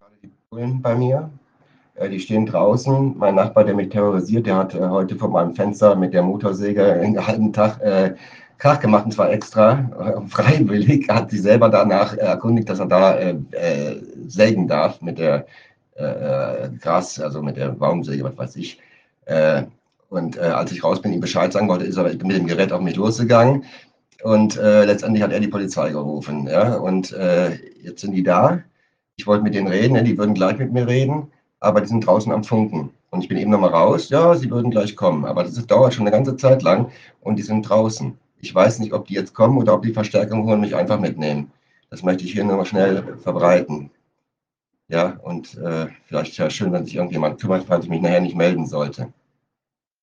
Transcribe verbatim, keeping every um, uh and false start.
die Bullen bei mir. Äh, die stehen draußen. Mein Nachbar, der mich terrorisiert, der hat äh, heute vor meinem Fenster mit der Motorsäge einen halben Tag äh, Krach gemacht, und zwar extra, äh, freiwillig. Er hat sich selber danach erkundigt, dass er da äh, äh, sägen darf mit der äh, äh, Gras, also mit der Baumsäge, was weiß ich. Äh, und äh, als ich raus bin, ihm Bescheid sagen wollte, ist er mit dem Gerät auf mich losgegangen. Und äh, letztendlich hat er die Polizei gerufen. Ja? Und äh, jetzt sind die da. Ich wollte mit denen reden, ne? Die würden gleich mit mir reden, aber die sind draußen am Funken. Und ich bin eben noch mal raus. Ja, sie würden gleich kommen. Aber das ist, dauert schon eine ganze Zeit lang und die sind draußen. Ich weiß nicht, ob die jetzt kommen oder ob die Verstärkung holen und mich einfach mitnehmen. Das möchte ich hier nur mal schnell verbreiten. Ja, und äh, vielleicht wäre es schön, wenn sich irgendjemand kümmert, falls ich mich nachher nicht melden sollte.